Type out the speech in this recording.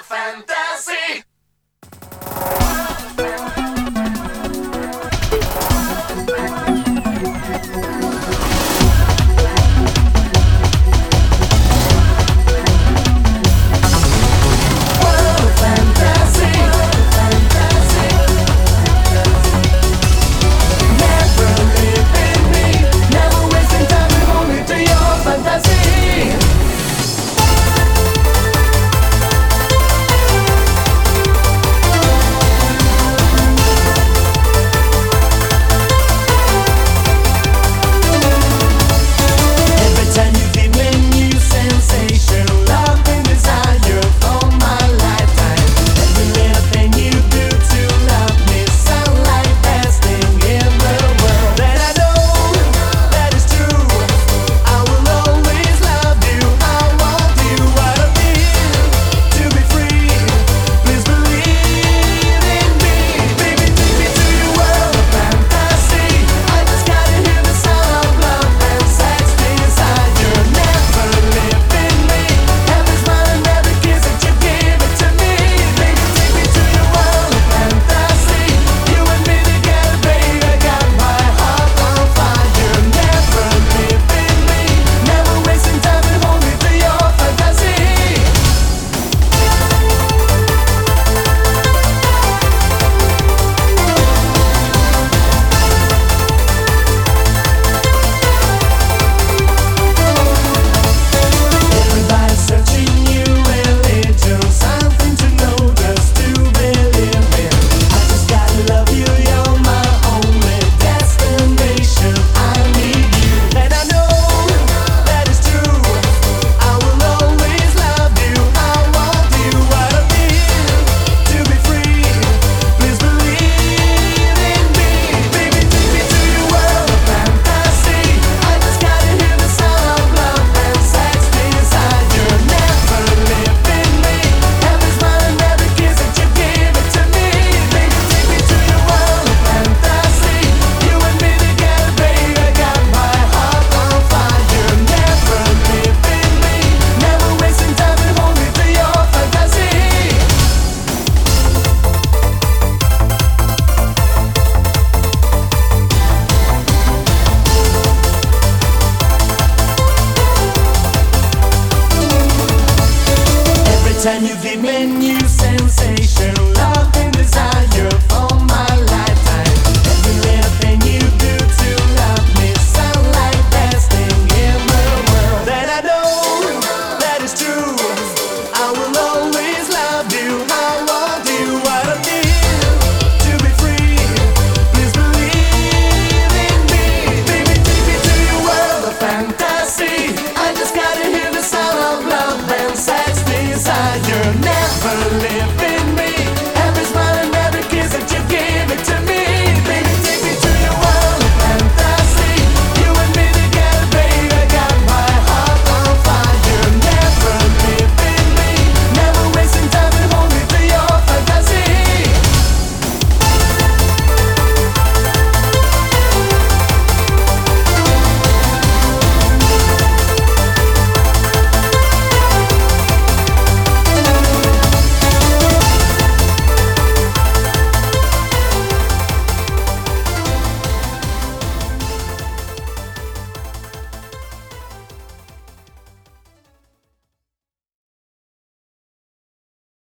fantasy. Time you give me new sensation, love and desire for my lifetime. Every little thing you do to love me sound like best thing in the world. And I know that is true. I will always love you. I want you. What I need to be free. Please believe in me. Baby, take me to your world of fantasy. I just gotta hear the sound of love and sex. You're never leave.